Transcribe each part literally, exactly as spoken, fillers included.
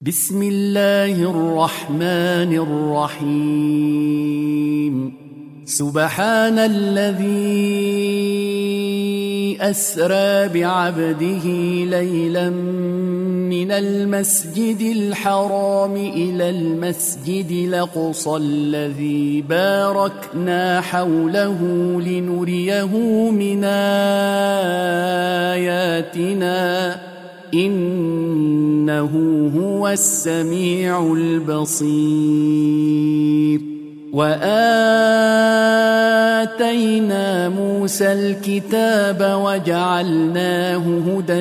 بسم الله الرحمن الرحيم. سبحان الذي أسرى بعبده ليلا من المسجد الحرام إلى المسجد الأقصى الذي باركنا حوله لنريه من آياتنا إنه هو السميع البصير. وآتينا موسى الكتاب وجعلناه هدى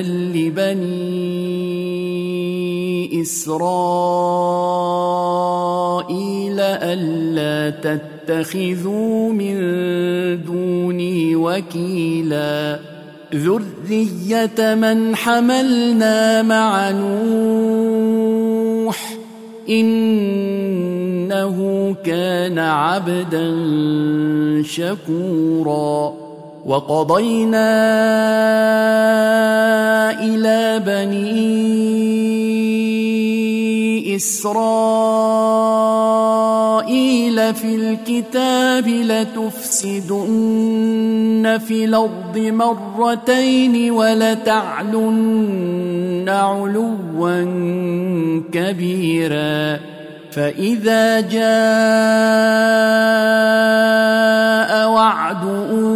لبني إسرائيل ألا تتخذوا من دوني وكيلا ذرية من حملنا مع نوح إنه كان عبدا شكورا. وقضينا إلى بني إسرائيل في الكتاب لتفسدن في الأرض مرتين ولتعلن علوا كبيرا. فإذا جاء وعد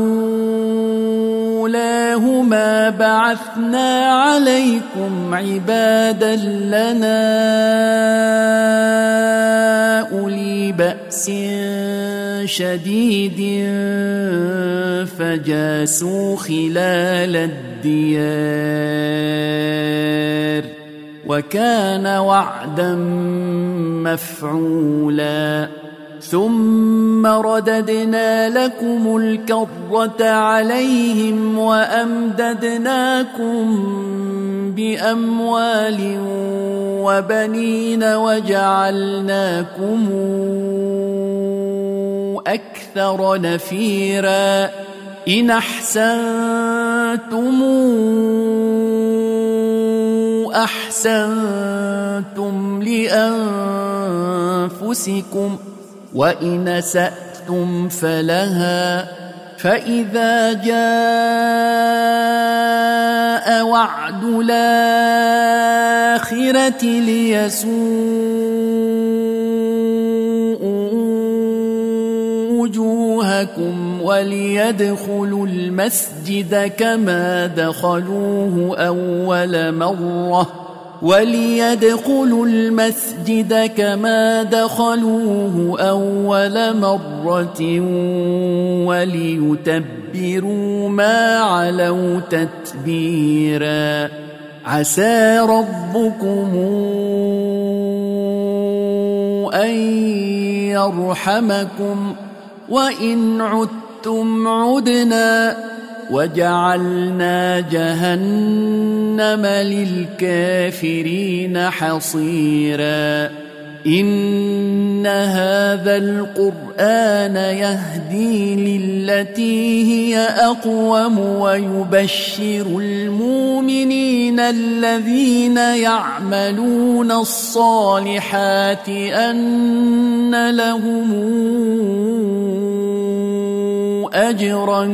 أولاهما بعثنا عليكم عبادا لنا أولي بأس شديد فجاسوا خلال الديار وكان وعدا مفعولا. ثم رددنا لكم الكرة عليهم وأمددناكم بأموال وبنين وجعلناكم أكثر نفيرا. إن أحسنتم أحسنتم لأنفسكم وإن أسأتم فلها. فإذا جاء وعد الآخرة ليسوءوا وجوهكم وليدخلوا المسجد كما دخلوه أول مرة وليدخلوا المسجد كما دخلوه أول مرة وليتبروا ما علوا تتبيرا. عسى ربكم أن يرحمكم وإن عدتم عدنا وجعلنا جهنم للكافرين حصيرا. إن هذا القرآن يهدي للتي هي أقوم ويبشر المؤمنين الذين يعملون الصالحات أن لهم أجرا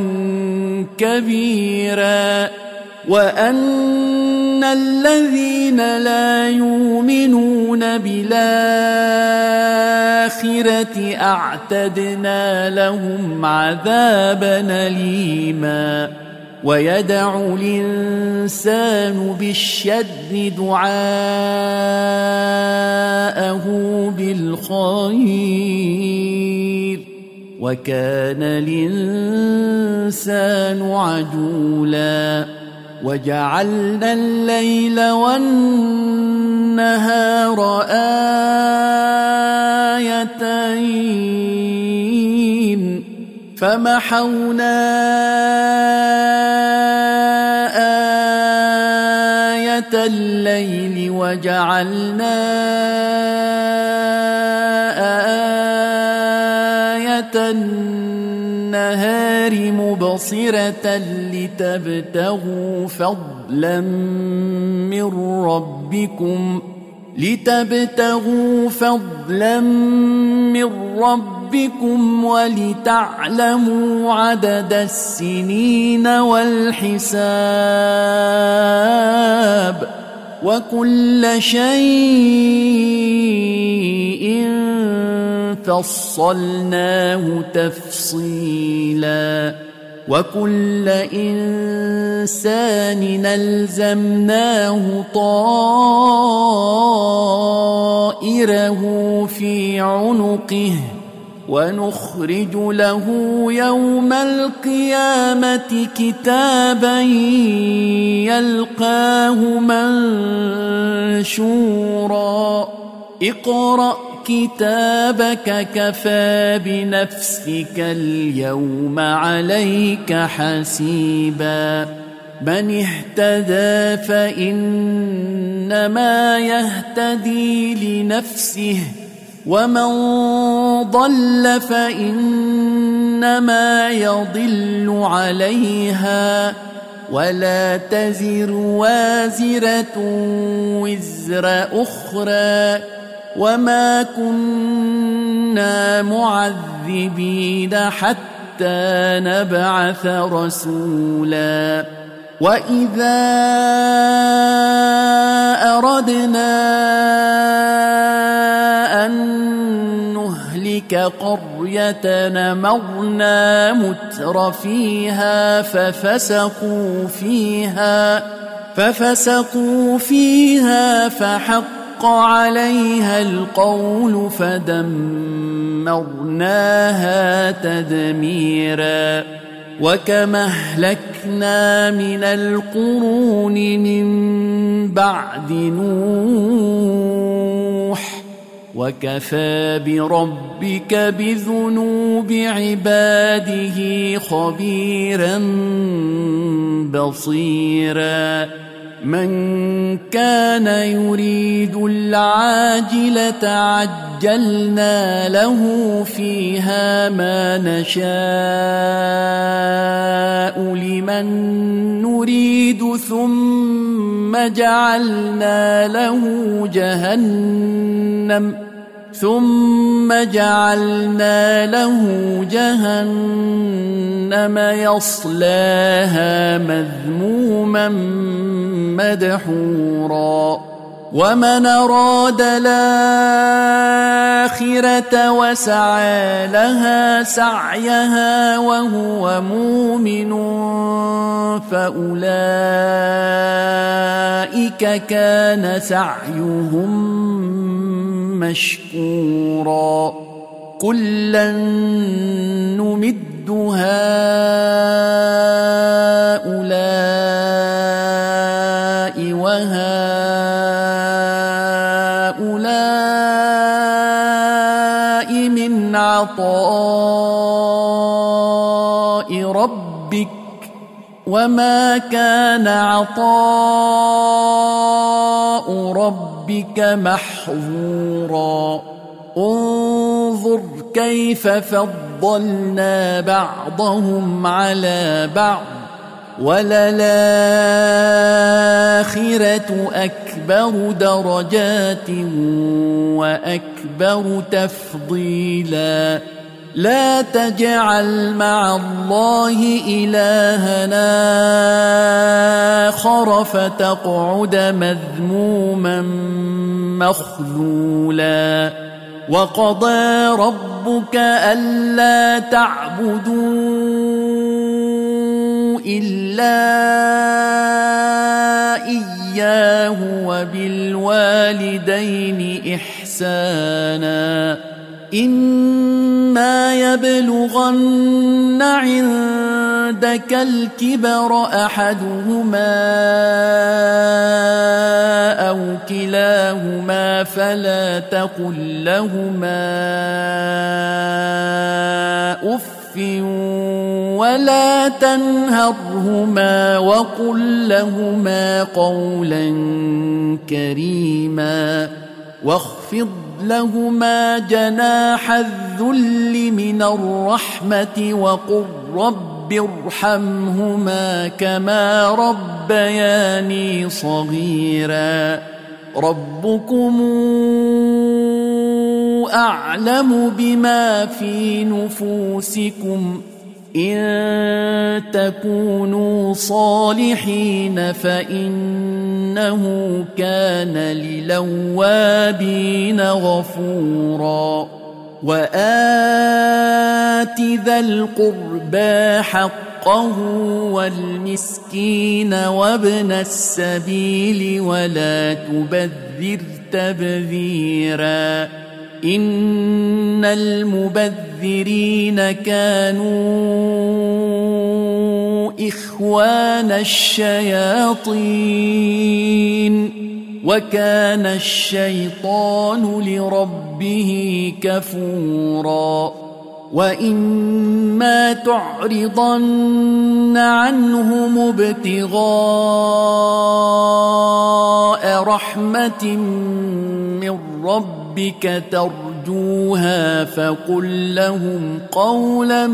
كبيرا وأن الذين لا يؤمنون بالآخرة أعتدنا لهم عذابا أليما. ويدعو الإنسان بالشر دعاءه بالخير وكان الإنسان عجولا. وجعلنا الليل والنهار آيتين فمحونا آية الليل وجعلنا آية النهار مبصرة لتبتغوا فضلا من ربكم لتبتغوا فضلا من ربكم ولتعلموا عدد السنين والحساب وكل شيء فصلناه تفصيلا وكل إنسان ألزمناه طائره في عنقه ونخرج له يوم القيامة كتابا يلقاه منشورا اقرأ كتابك كفى بنفسك اليوم عليك حسيبا من اهتدى فإنما يهتدي لنفسه ومن ضل فإنما يضل عليها ولا تزر وازرة وزر أخرى وما كنا معذبين حتى نبعث رسولا وإذا أردنا أن نهلك قرية أمرنا متر فيها ففسقوا فيها ففسقوا فيها فحق عليها القول فدمرناها تدميرا وكما أهلكنا من القرون من بعد نوح وكفى بربك بذنوب عباده خبيرا بصيرا من كان يريد العاجلة عجلنا له فيها ما نشاء لمن نريد ثم جعلنا له جهنم ثم جعلنا له جهنم يصلاها مذموما مدحورا ومن أراد الآخرة وسعى لها سعيها وهو مؤمن فأولئك كان سعيهم مشكورا كلا نمد هؤلاء وهؤلاء من عطاء ربك وما كان عطاء ربك محظورا انظر كيف فضلنا بعضهم على بعض وللآخرة أكبر درجات وأكبر تفضيلا لا تجعل مع الله إلهنا آخر فتقعد مذموما مخذولا وقضى ربك ألا تعبدوا إلا إياه وبالوالدين إحسانا إما يبلغن عندك الكبر أحدهما أو كلاهما فلا تقل لهما أف ولا تنهرهما وقل لهما قولا كريما واخفض لهما جناح الذل من الرحمة وقل رب ارحمهما كما ربياني صغيرا ربكم أعلم بما في نفوسكم إن تكونوا صالحين فإنه كان للأوابين غفورا وآت ذا القربى حقه والمسكين وابن السبيل ولا تبذر تبذيرا إن المبذرين كانوا إخوان الشياطين وكان الشيطان لربه كفورا وإما تعرضن عنهم ابتغاء رحمة من ربك ترجوها فقل لهم قولا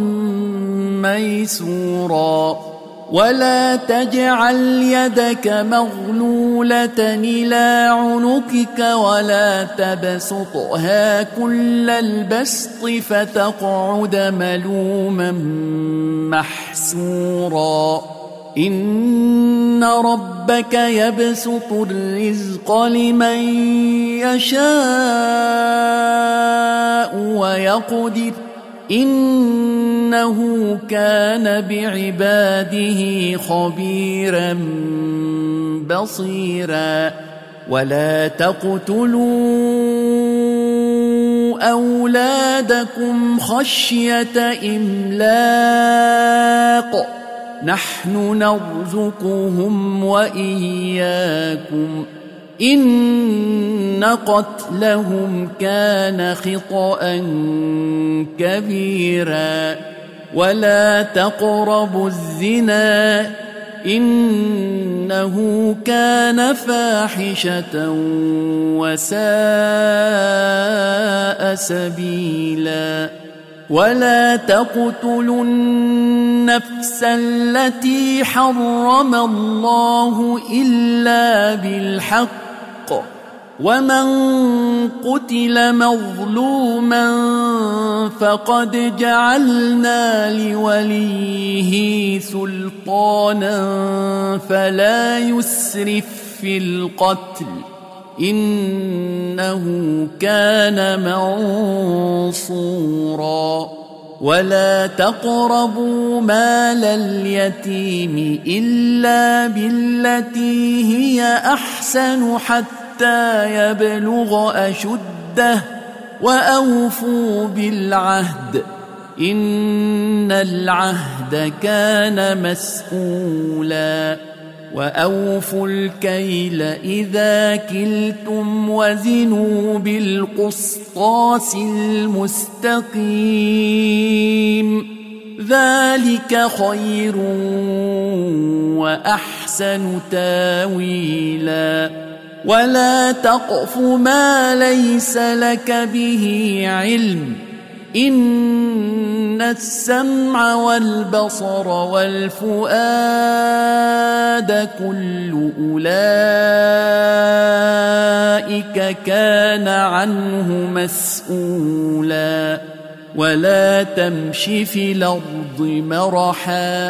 ميسورا ولا تجعل يدك مغلولة إلى عنقك ولا تبسطها كل البسط فتقعد ملوما محسورا إن ربك يبسط الرزق لمن يشاء ويقدر إنه كان بعباده خبيرا بصيرا ولا تقتلوا أولادكم خشية إملاق نحن نرزقهم وإياكم إن قتلهم كان خطأ كبيرا ولا تقربوا الزنا إنه كان فاحشة وساء سبيلا ولا تقتلوا النفس التي حرم الله إلا بالحق ومن قتل مظلوما فقد جعلنا لوليه سلطانا فلا يسرف في القتل إنه كان منصورا ولا تقربوا مال اليتيم إلا بالتي هي أحسن حتى يبلغ أشده وأوفوا بالعهد إن العهد كان مسؤولا وأوفوا الكيل إذا كلتم وزنوا بالقسطاس المستقيم ذلك خير وأحسن تاويلا ولا تقف ما ليس لك به علم إن السمع والبصر والفؤاد كل أولئك كان عنه مسؤولا ولا تمش في الأرض مرحا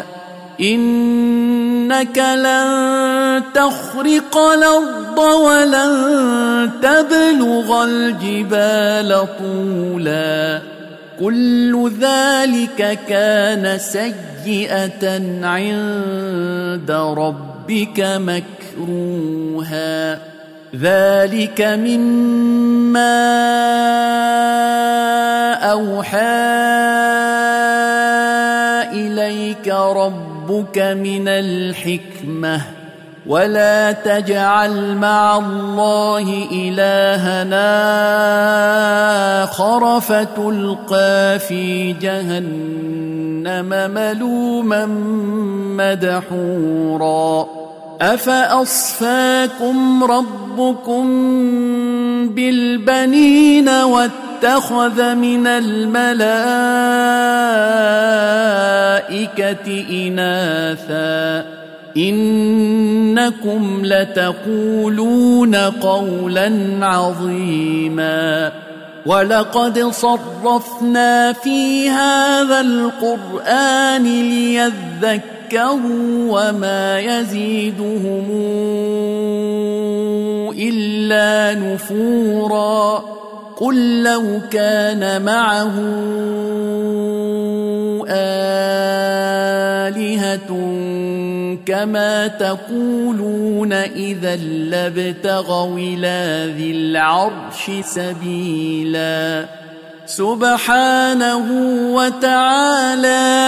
إنك لن تخرق الأرض ولن تبلغ الجبال طولا كل ذلك كان سيئة عند ربك مكروها ذلك مما أوحى إليك ربك من الحكمة ولا تجعل مع الله إلهنا آخر فتلقى في جهنم ملوما مدحورا أفأصفاكم ربكم بالبنين واتخذ من الملائكة إناثا إنكم لتقولون قولا عظيما ولقد صرفنا في هذا القرآن ليذكروا وما يزيدهم إلا نفورا قل لو كان معه آلهة كما تقولون إذا لابتغوا إلى ذي العرش سبيلا سبحانه وتعالى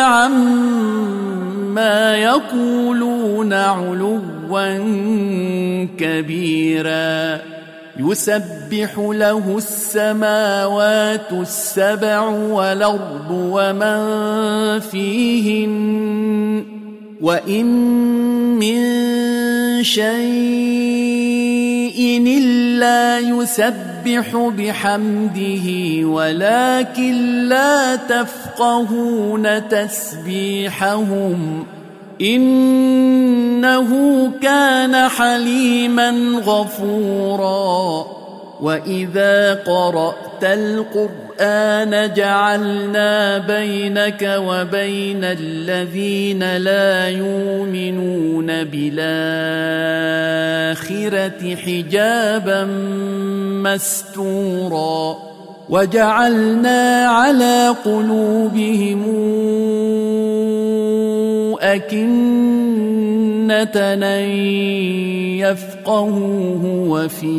عما يقولون علوا كبيرا يسبح له السماوات السبع والأرض ومن فيهن وإن من شيء إلا يسبح بحمده ولكن لا تفقهون تسبيحهم إنه كان حليما غفورا وإذا قرأت القرآن جعلنا بينك وبين الذين لا يؤمنون بالآخرة حجابا مستورا وجعلنا على قلوبهم أكنة أن يفقهوه وفي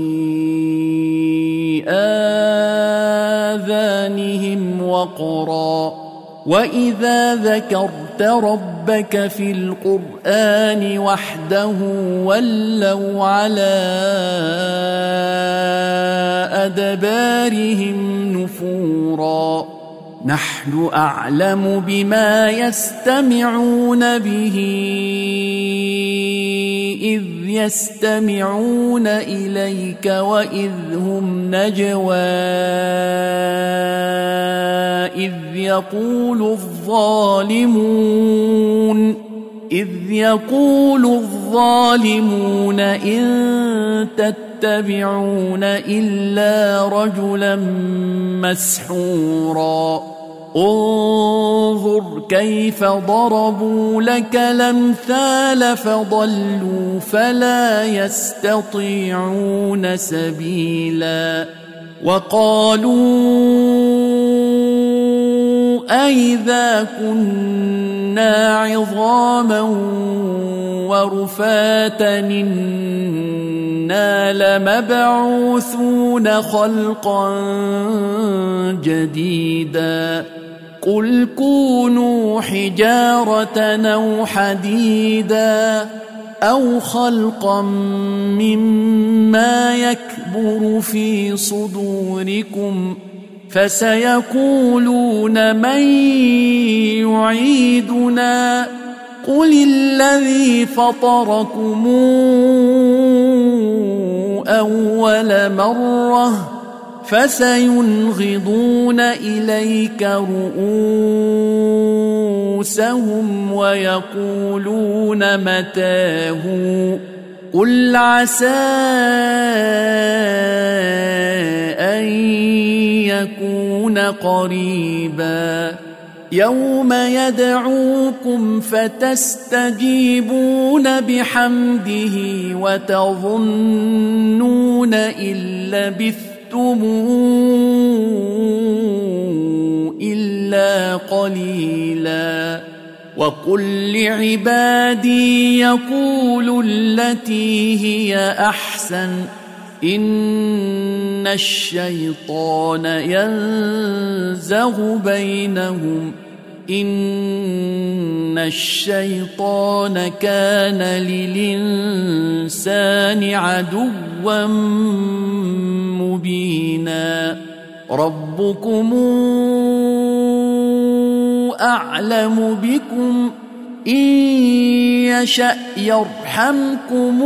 آذانهم وقرا وإذا ذكرت ربك في القرآن وحده ولوا على أدبارهم نفورا نحن أعلم بما يستمعون به إذ يستمعون إليك وإذ هم نجوى إذ يقول الظالمون إذ يقول الظالمون إن تتبعون إلا رجلا مسحورا انظر كيف ضربوا لك الأمثال فضلوا فلا يستطيعون سبيلا وقالوا أئذا كنا عظاما ورفاتا إنا لمبعوثون خلقا جديدا قل كونوا حجارة أو حديدا أو خلقا مما يكبر في صدوركم فسيقولون من يعيدنا قل الذي فطركم أول مرة فسينغضون إليك رؤوسهم ويقولون متاه قل عسى أن يكون قريبا يوم يدعوكم فتستجيبون بحمده وتظنون إن لبثتم إلا قليلا وقل لعبادي يقولوا التي هي أحسن إن الشيطان ينزغ بينهم إن الشيطان كان للإنسان عدوا مبينا ربكم أعلم بكم إن يشأ يرحمكم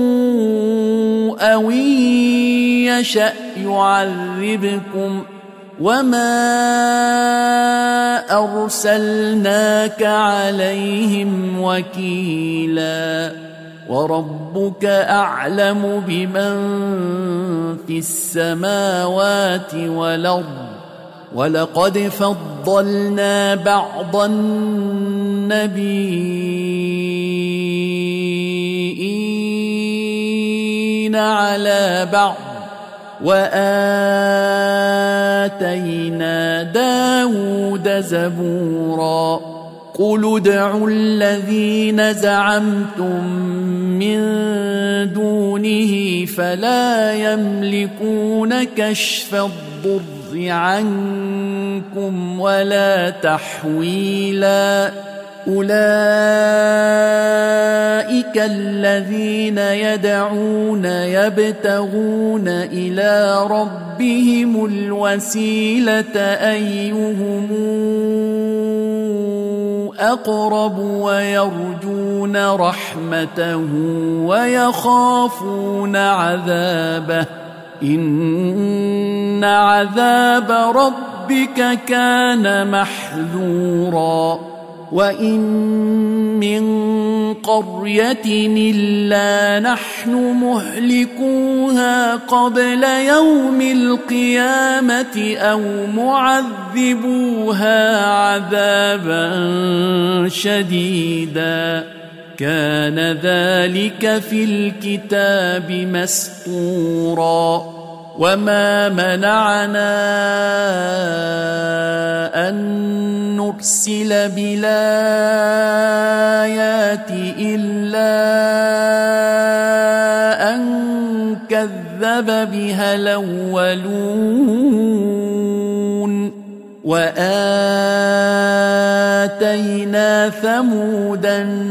أو إن يشأ يعذبكم وما أرسلناك عليهم وكيلا وربك أعلم بمن في السماوات والأرض ولقد فضلنا بعض النبيين على بعض وآتينا داود زبورا قل ادعوا الذين زعمتم من دونه فلا يملكون كشف الضر عنكم ولا تحويلا أولئك الذين يدعون يبتغون إلى ربهم الوسيلة أيهم أقرب ويرجون رحمته ويخافون عذابه إن عذاب ربك كان محذورا وإن من قرية إلا نحن مهلكوها قبل يوم القيامة أو معذبوها عذابا شديدا كان ذلك في الكتاب مسطورا وما منعنا أن نرسل بالآيات إلا أن كذب بها الأولون وآتينا ثمود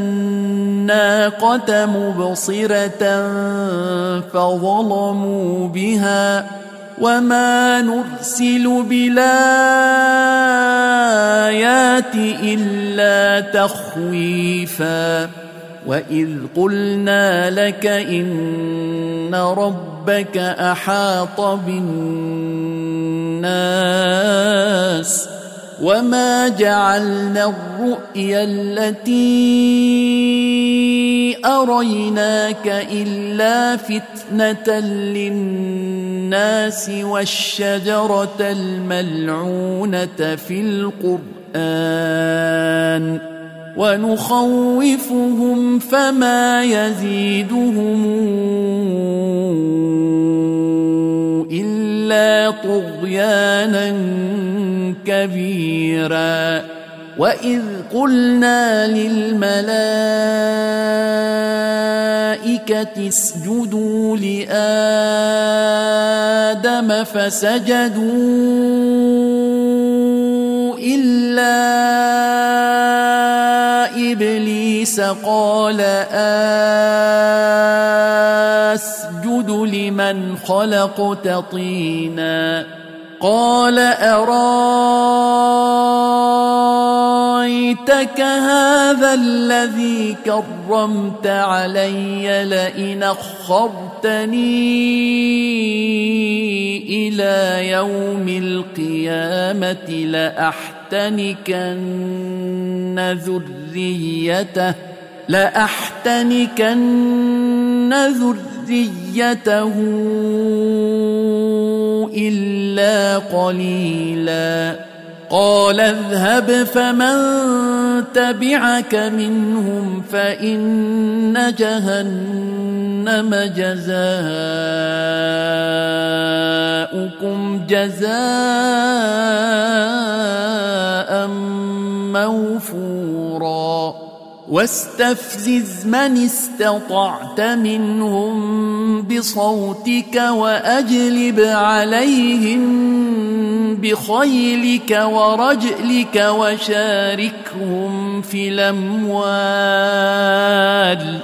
الناقة مبصرة فظلموا بها وما نرسل بالآيات إلا تخويفا وإذ قلنا لك إن ربك أحاط بالناس وما جعلنا الرؤيا التي أريناك إلا فتنة للناس والشجرة الملعونة في القرآن ونخوفهم فما يزيدهم إلا طغيانا كبيرا وإذ قلنا للملائكة اسجدوا لآدم فسجدوا إلا إبليس قال أسجد لمن خلقت طينا قال أرايتك هذا الذي كرمت علي لئن أخرتني إلى يوم القيامة لأحتنكن ذريته لأحتنكن ذريته إلا قليلا قال اذهب فمن تبعك منهم فإن جهنم جزاؤكم جزاء موفورا واستفزز من استطعت منهم بصوتك وأجلب عليهم بخيلك ورجلك وشاركهم في الأموال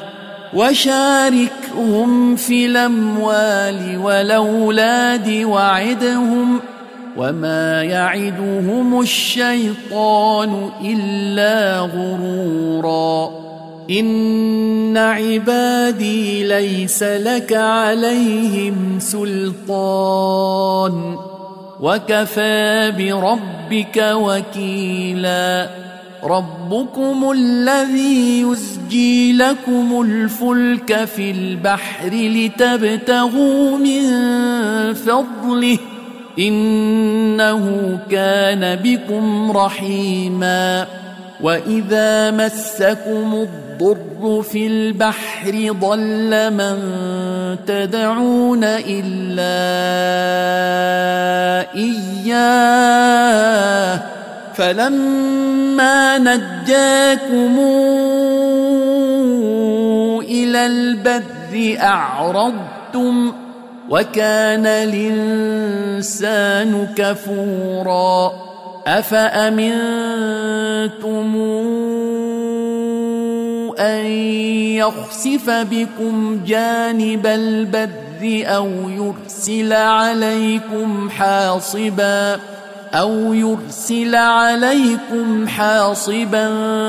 وشاركهم في الأموال والأولاد وعدهم وما يعدهم الشيطان إلا غرورا إن عبادي ليس لك عليهم سلطان وكفى بربك وكيلا ربكم الذي يزجي لكم الفلك في البحر لتبتغوا من فضله إنه كان بكم رحيما وإذا مسكم الضر في البحر ضل من تدعون إلا إياه فلما نجاكم إلى البر أعرضتم وكان الإنسان كفورا أفأمنتم أن يخسف بكم جانب البر أو يرسل عليكم حاصبا أو يرسل عليكم حاصبا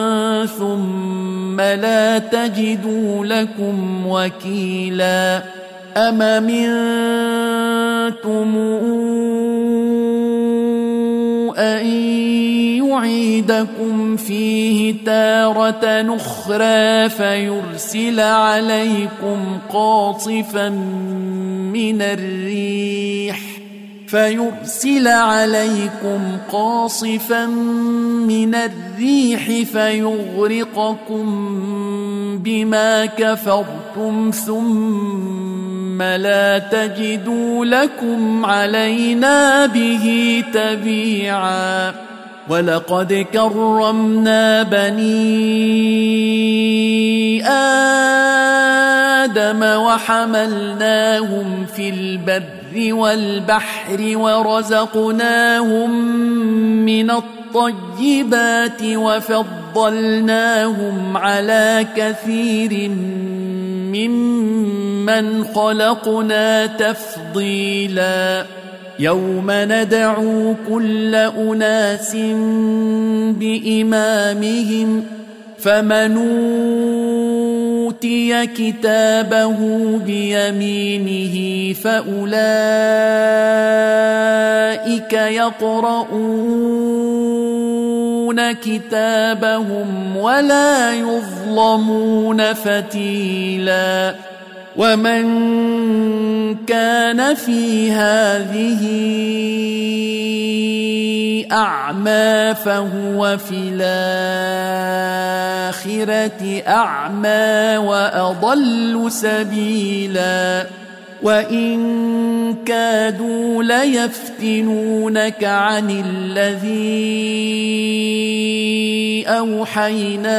ثم لا تجدوا لكم وكيلا أم أمنتم أن يعيدكم فيه تارة أخرى فيرسل عليكم قاصفا من الريح فيرسل عليكم قاصفا من الريح فيغرقكم بما كفرتم ثم لا تجدوا لكم علينا به تبيعا ولقد كرمنا بني آدم وحملناهم في البر والبحر ورزقناهم من الطيبات وفضلناهم على كثير ممن خلقنا تفضيلا يوم ندعو كل أناس بإمامهم فمن أوتي كتابه بيمينه فأولئك يقرؤون كتابهم ولا يظلمون فتيلا ومن كان في هذه أعمى فهو في الآخرة أعمى وأضل سبيلا وإن كادوا ليفتنونك عن الذي أوحينا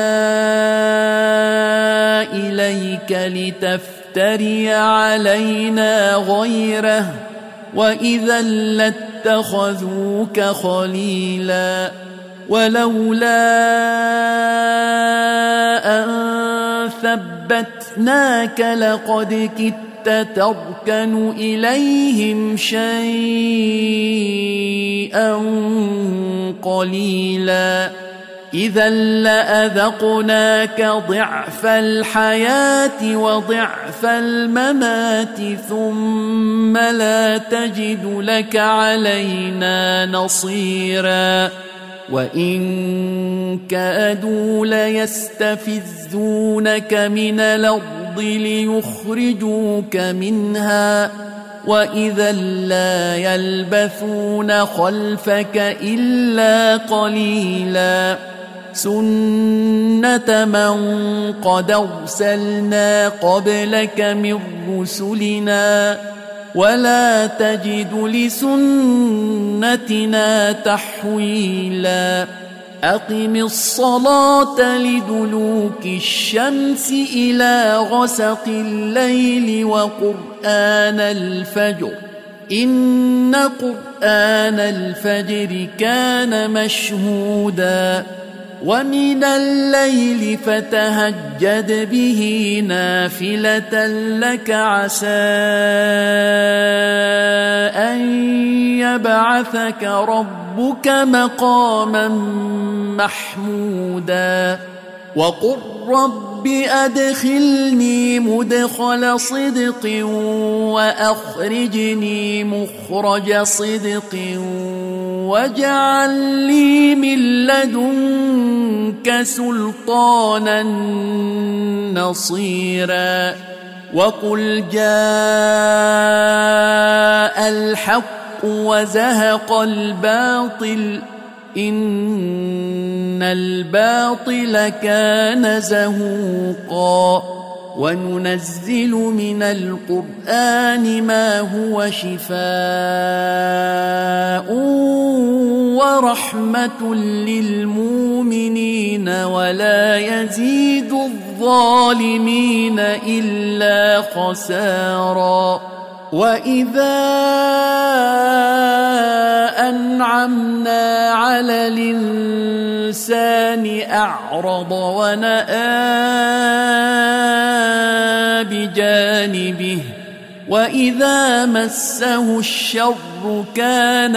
إليك لتفتري علينا غيره وإذا لاتخذوك خليلا ولولا أن ثبتناك لقد كدت تركن إليهم شيئا قليلا إذا لأذقناك ضعف الحياة وضعف الممات ثم لا تجد لك علينا نصيرا وإن كادوا ليستفزونك من الأرض ليخرجوك منها وإذا لا يلبثون خلفك إلا قليلا سنة من قد أرسلنا قبلك من رسلنا ولا تجد لسنتنا تحويلا أقم الصلاة لدلوك الشمس إلى غسق الليل وقرآن الفجر إن قرآن الفجر كان مشهودا ومن الليل فتهجد به نافلة لك عسى أن يبعثك ربك مقاما محمودا وقل رب أدخلني مدخل صدق وأخرجني مخرج صدق واجعل لي من لدنك سلطانا نصيرا وقل جاء الحق وزهق الباطل إن الباطل كان زهوقا وننزل من القرآن ما هو شفاء ورحمة للمؤمنين ولا يزيد الظالمين إلا خسارا وإذا أنعمنا على الإنسان أعرض ونأى بجانبه وإذا مسه الشر كان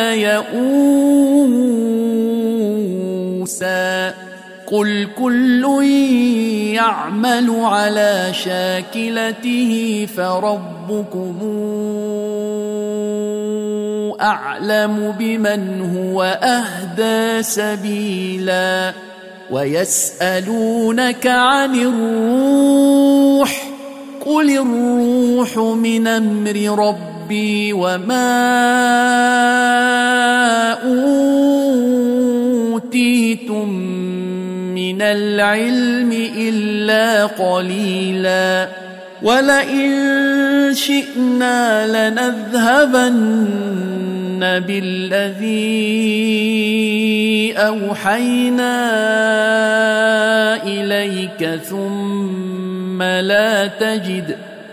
يئوسا قل كل يعمل على شاكلته فربكم أعلم بمن هو أهدى سبيلا ويسألونك عن الروح قل الروح من أمر ربي وما أوتيتم من العلم إلا قليلا ولئن شئنا لنذهبن بالذي أوحينا إليك ثم لا تجد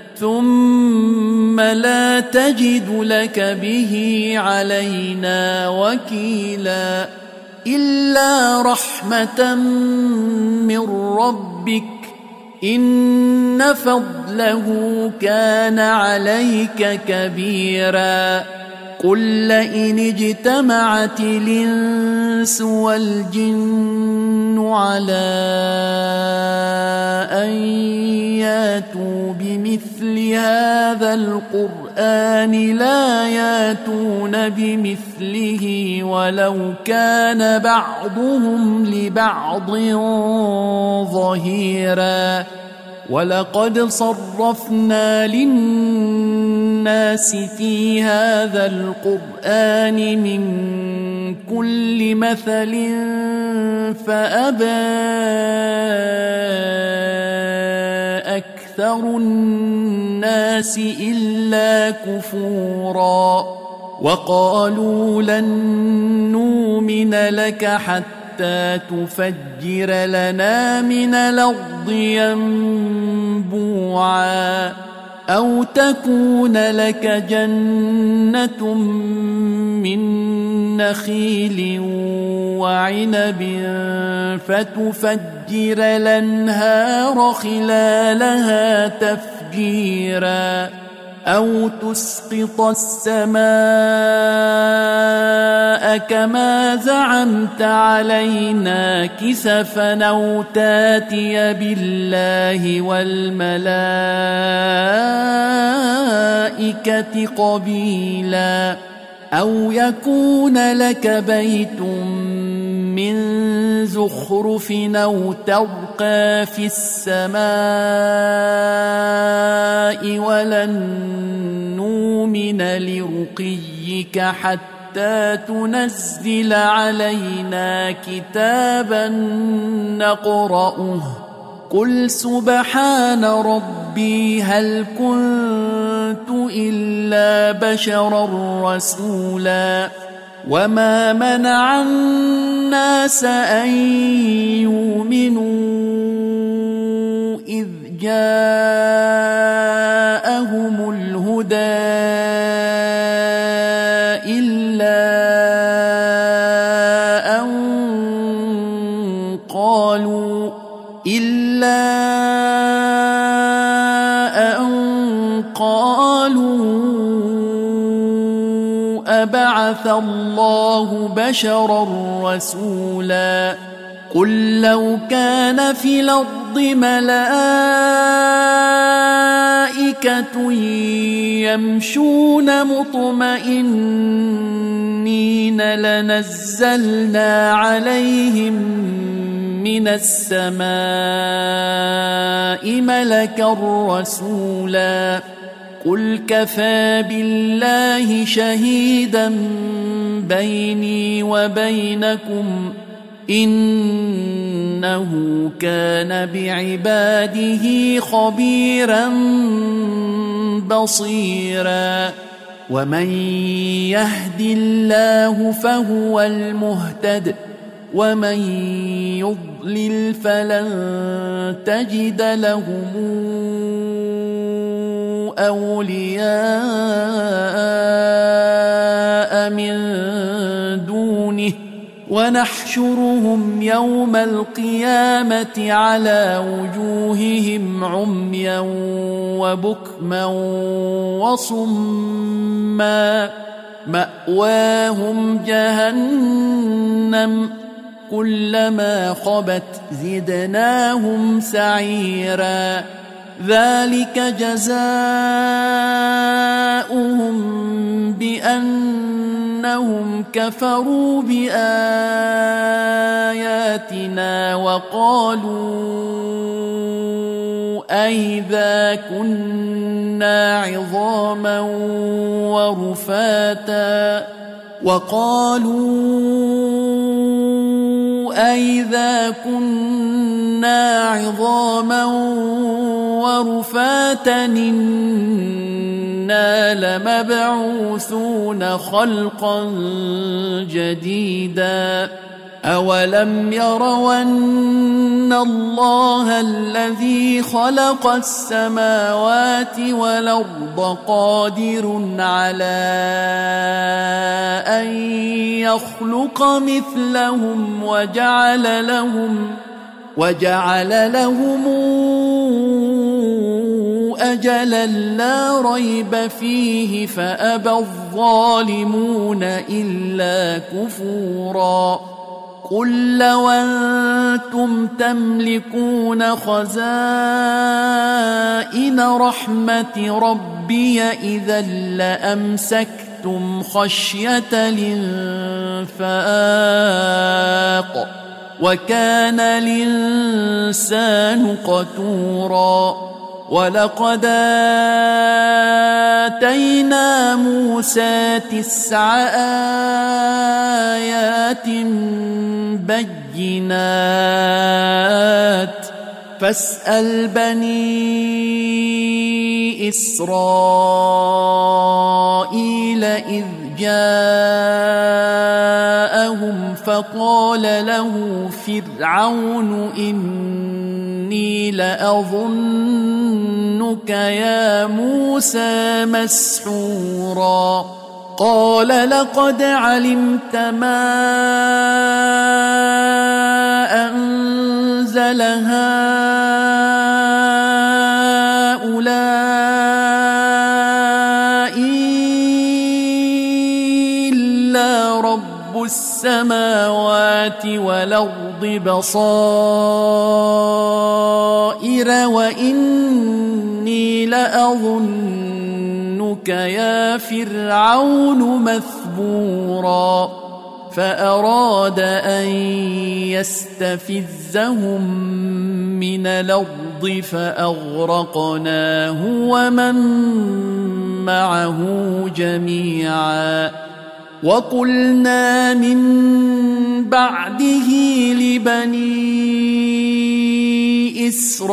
ثم لا تجد لك به علينا وكيلا إلا رحمة من ربك إن فضله كان عليك كبيرا قل لئن اجتمعت الإنس والجن على أن ياتوا بمثل هذا القرآن لا ياتون بمثله ولو كان بعضهم لبعض ظهيرا ولقد صرفنا للناس في هذا القرآن من كل مثل فأبى أكثر الناس إلا كفورا وقالوا لن نؤمن لك حتى تفجر لنا من الأرض ينبوعا أو تكون لك جنة من نخيل وعنب فتفجر الأنهار خلالها تفجيرا أو تسقط السماء كما زعمت علينا كسفا أو تاتي بالله والملائكة قبيلا أو يكون لك بيت من زخرف أو ترقى في السماء ولن نؤمن لرقيك حتى تنزل علينا كتابا نقرأه قل سبحان ربي هل كنت إلا بشرا رسولا وما منع الناس أن يؤمنوا إذ جاءهم الهدى إلا أن قالوا إلا أن قالوا أبعث الله بشرا رسولا قل لو كان في الأرض ملائكة يمشون مطمئنين لنزلنا عليهم من السماء ملكا رسولا قل كفى بالله شهيدا بيني وبينكم إنه كان بعباده خبيرا بصيرا ومن يهد الله فهو المهتد ومن يضلل فلن تجد لهم أولياء من دونه ونحشرهم يوم القيامة على وجوههم عميا وبكما وصما مأواهم جهنم كلما خبت زدناهم سعيرا ذلك جزاؤهم بأنهم كفروا بآياتنا وقالوا أئذا كنا عظاما ورفاتا وقالوا أئذا كنا عظاما ورفاتا إنا لمبعوثون خلقا جديدا أولم يروا أن الله الذي خلق السماوات والأرض قادر على أن يخلق مثلهم وجعل لهم وجعل لهم أجلا لا ريب فيه فأبى الظالمون إلا كفورا قل لو أنتم تملكون خزائن رحمة ربي إذا لأمسكتم خشية الإنفاق وكان الإنسان قتورا ولقد آتينا موسى تسع آيات بينات فاسأل بني إسرائيل إذ جاءهم فقال له فرعون إني لأظنك يا موسى مسحورا قال لقد علمت ما أنزل هؤلاء إلا رب السماوات والأرض بصائر وإني لأظنك يا فرعون مثبورا فأراد أن يستفزهم من الأرض فأغرقناه ومن معه جميعا وقلنا من بعده لبني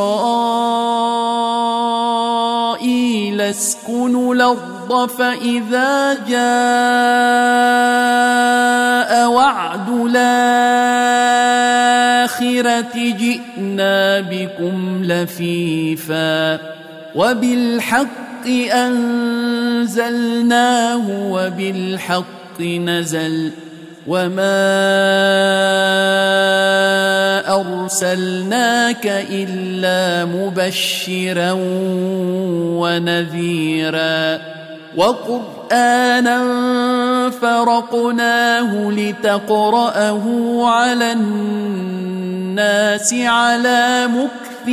إسرائيل اسكنوا الأرض فإذا جاء وعد الآخرة جئنا بكم لفيفا وبالحق أنزلناه وبالحق نزل وما أرسلناك إلا مبشرا ونذيرا وقرآنا فرقناه لتقرأه على الناس الناس على مكث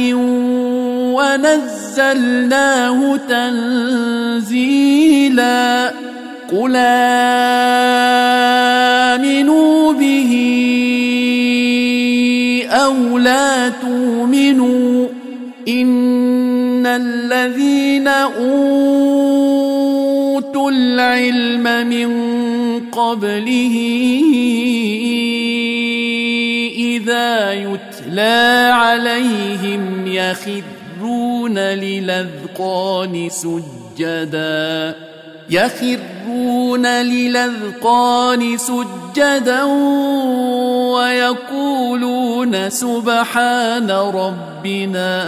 ونزلناه تنزيلا قل آمنوا به أو لا تؤمنوا إن الذين أوتوا العلم من قبله إذا يتلى عليهم يخرون للأذقان سجدا يخرون للأذقان سجدا ويقولون سبحان ربنا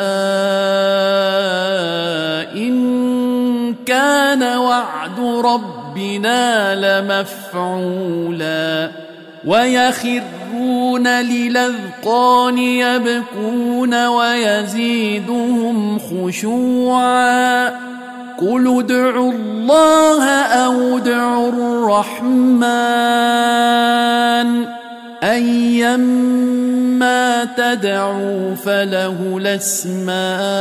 إن كان وعد ربنا لمفعولا ويخرون للأذقان يبكون ويزيدهم خشوعا قل ادعوا الله أو ادعوا الرحمن أيما تدعوا فله الأسماء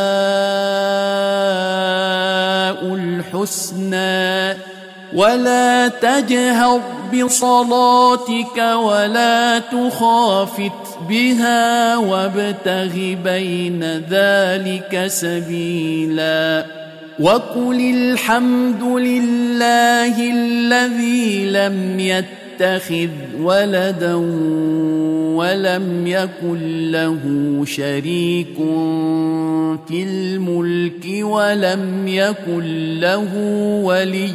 الحسنى ولا تجهر بصلاتك ولا تخافت بها وابتغ بين ذلك سبيلا وقل الحمد لله الذي لم يتخذ ولدا ولم يكن له شريك في الملك ولم يكن له ولي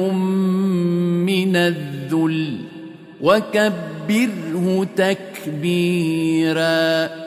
من الذل وكبره تكبيرا.